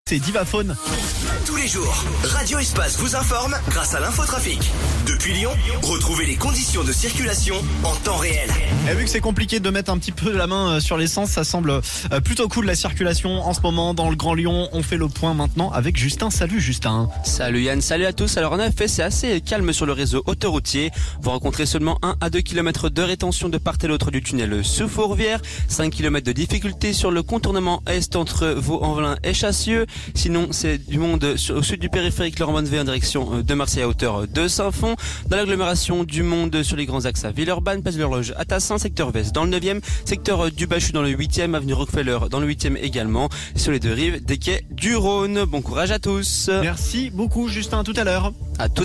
c'est Divaphone. Tous les jours, Radio Espace vous informe grâce à l'infotrafic. Depuis Lyon, retrouvez les conditions de circulation en temps réel. Et vu que c'est compliqué de mettre un petit peu la main sur l'essence, ça semble plutôt cool la circulation en ce moment dans le Grand Lyon. On fait le point maintenant avec Justin. Salut Justin. Salut Yann, salut à tous. Alors en effet, c'est assez calme sur le réseau autoroutier. Vous rencontrez seulement 1 à 2 km de rétention de part et l'autre du tunnel sous Fourvière. 5 km de difficulté sur le contournement est entre Vaux-en-Velin et Chassieux. Sinon, c'est du monde au sud du périphérique Laurent-Bonnevet en direction de Marseille à hauteur de Saint-Fond. Dans l'agglomération du monde sur les grands axes à Villeurbanne, place de l'Horloge à Tassin, secteur Vest dans le 9e, secteur du Bachut dans le 8e, avenue Rockefeller dans le 8e également. Sur les deux rives des quais du Rhône. Bon courage à tous. Merci beaucoup Justin, à tout à l'heure. À tout